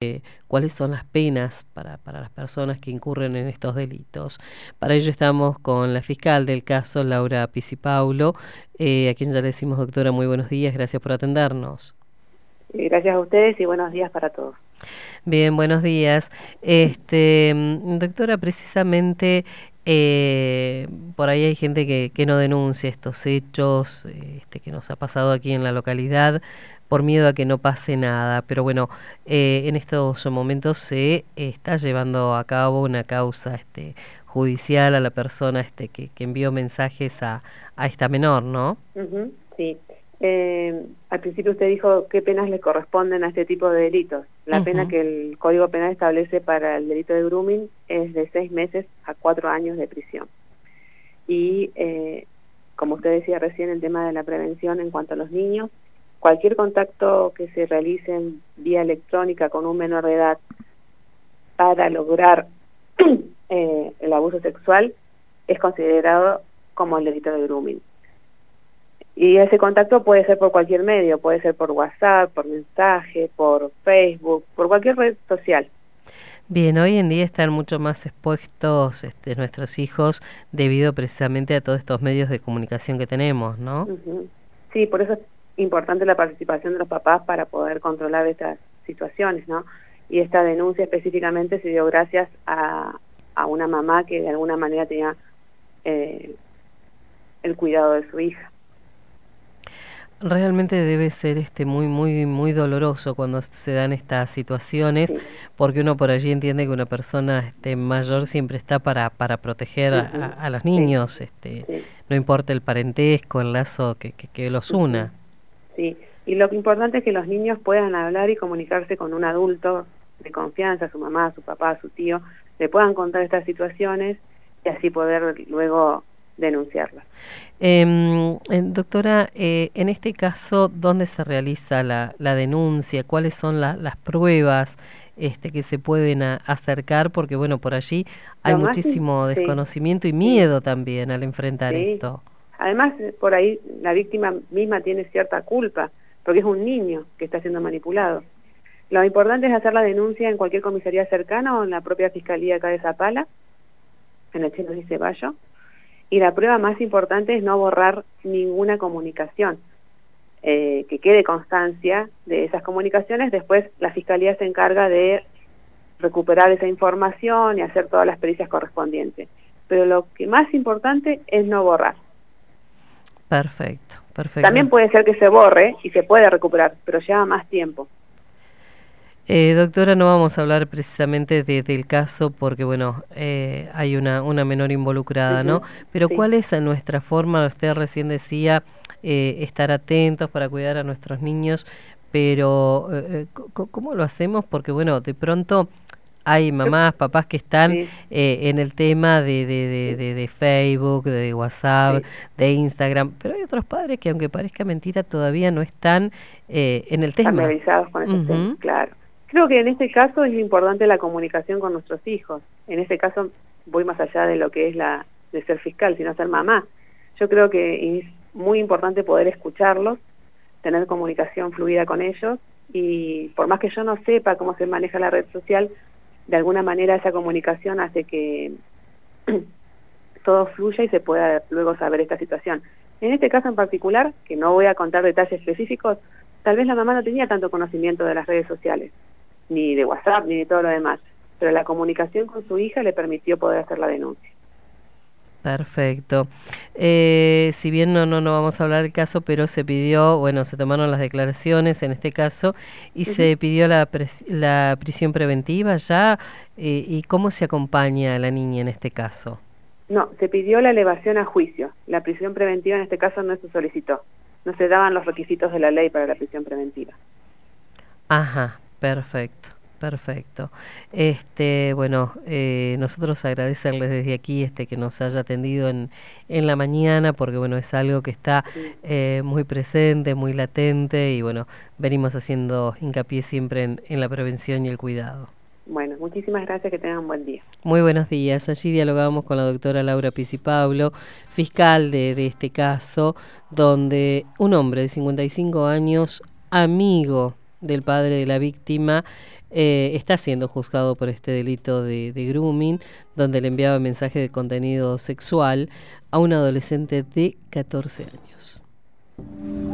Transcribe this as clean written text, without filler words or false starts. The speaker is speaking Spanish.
cuáles son las penas para las personas que incurren en estos delitos. Para ello estamos con la fiscal del caso, Laura Pisipaulo, a quien ya le decimos, doctora, muy buenos días, gracias por atendernos. Gracias a ustedes y buenos días para todos. Bien, buenos días. Doctora, precisamente por ahí hay gente que no denuncia estos hechos que nos ha pasado aquí en la localidad por miedo a que no pase nada, pero bueno, en estos momentos se está llevando a cabo una causa judicial a la persona que envió mensajes a esta menor, ¿no? Sí. Al principio usted dijo qué penas le corresponden a este tipo de delitos. La pena que el Código Penal establece para el delito de grooming es de 6 meses a 4 años de prisión. Y como usted decía recién, el tema de la prevención en cuanto a los niños, cualquier contacto que se realice en vía electrónica con un menor de edad para lograr el abuso sexual es considerado como el delito de grooming. Y ese contacto puede ser por cualquier medio, puede ser por WhatsApp, por mensaje, por Facebook, por cualquier red social. Bien, hoy en día están mucho más expuestos nuestros hijos debido precisamente a todos estos medios de comunicación que tenemos, ¿no? Sí, por eso es importante la participación de los papás para poder controlar estas situaciones, ¿no? Y esta denuncia específicamente se dio gracias a una mamá que de alguna manera tenía el cuidado de su hija. Realmente debe ser muy doloroso cuando se dan estas situaciones, porque uno por allí entiende que una persona mayor siempre está para proteger a los niños, no importa el parentesco, el lazo que los una. Sí, y lo importante es que los niños puedan hablar y comunicarse con un adulto de confianza, su mamá, su papá, su tío, le puedan contar estas situaciones y así poder luego denunciarlas. Doctora, en este caso, ¿dónde se realiza la denuncia? ¿Cuáles son las pruebas que se pueden acercar? Porque bueno, por allí hay muchísimo desconocimiento y miedo también al enfrentar esto. Además, por ahí la víctima misma tiene cierta culpa, porque es un niño que está siendo manipulado. Lo importante es hacer la denuncia en cualquier comisaría cercana o en la propia fiscalía acá de Zapala, en el Chino y Ceballo. Y la prueba más importante es no borrar ninguna comunicación, que quede constancia de esas comunicaciones. Después la Fiscalía se encarga de recuperar esa información y hacer todas las pericias correspondientes. Pero lo que más importante es no borrar. Perfecto. También puede ser que se borre y se puede recuperar, pero lleva más tiempo. Doctora, no vamos a hablar precisamente del caso porque, bueno, hay una menor involucrada, ¿no? Pero ¿cuál es nuestra forma? Usted recién decía estar atentos para cuidar a nuestros niños, pero ¿cómo lo hacemos? Porque, bueno, de pronto hay mamás, papás que están en el tema de Facebook, de WhatsApp, de Instagram, pero hay otros padres que, aunque parezca mentira, todavía no están en el tema. Familiarizados con ese tema, claro. Creo que en este caso es importante la comunicación con nuestros hijos. En este caso voy más allá de lo que es de ser fiscal, sino ser mamá. Yo creo que es muy importante poder escucharlos, tener comunicación fluida con ellos, y por más que yo no sepa cómo se maneja la red social, de alguna manera esa comunicación hace que todo fluya y se pueda luego saber esta situación. En este caso en particular, que no voy a contar detalles específicos, tal vez la mamá no tenía tanto conocimiento de las redes sociales, ni de WhatsApp, ni de todo lo demás, pero la comunicación con su hija le permitió poder hacer la denuncia. Perfecto. Si bien no vamos a hablar del caso, pero se pidió, bueno, se tomaron las declaraciones en este caso y se pidió la prisión preventiva ya, ¿y cómo se acompaña a la niña en este caso? No, se pidió la elevación a juicio. La prisión preventiva en este caso no se solicitó. No se daban los requisitos de la ley para la prisión preventiva. Ajá, perfecto. Bueno, nosotros agradecerles desde aquí que nos haya atendido en la mañana, porque bueno, es algo que está muy presente, muy latente, y bueno, venimos haciendo hincapié siempre en la prevención y el cuidado. Bueno, muchísimas gracias, que tengan un buen día. Muy buenos días. Allí dialogamos con la doctora Laura Pisipaulo, fiscal de este caso, donde un hombre de 55 años, amigo del padre de la víctima está siendo juzgado por este delito de grooming, donde le enviaba mensajes de contenido sexual a un adolescente de 14 años.